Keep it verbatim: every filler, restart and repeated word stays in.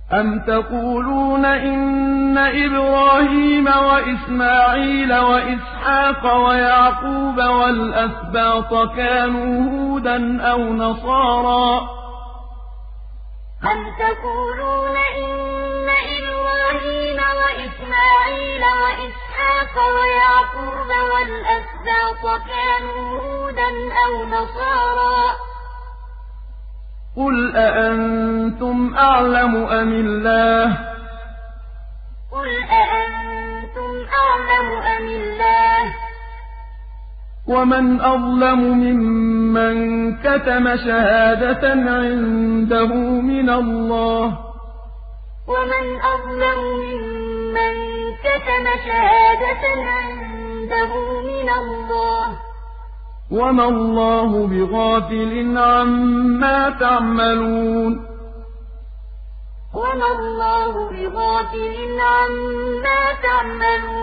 أَمْ تَقُولُونَ إِنَّ إِبْرَاهِيمَ وَإِسْمَاعِيلَ وَإِسْحَاقَ وَيَعْقُوبَ وَالْأَسْبَاطَ كَانُوا هُودًا أَوْ نَصَارَىٰ ۗ أَمْ تَقُولُونَ إِنَّ إِبْرَاهِيمَ وَإِسْمَاعِيلَ وَإِسْحَاقَ وَيَعْقُوبَ وَالْأَسْبَاطَ كَانُوا هُودًا أَوْ نَصَارَىٰ ۗ قُلْ أَأَنتُمْ أَعْلَمُ أَمِ اللَّهُ ۗ قُلْ أَأَنتُمْ أَعْلَمُ أَمِ اللَّهُ ۗ وَمَنْ أَظْلَمُ مِمَّن كَتَمَ شَهَادَةً عِندَهُ مِنَ اللَّهِ ۗ وَمَنْ أَظْلَمُ مِمَّن كَتَمَ شَهَادَةً عِندَهُ مِنَ اللَّهِ ۗ وَمَا اللَّهُ بِغَافِلٍ عَمَّا تَعْمَلُونَ وَمَا اللَّهُ بِغَافِلٍ عَمَّا تَعْمَلُونَ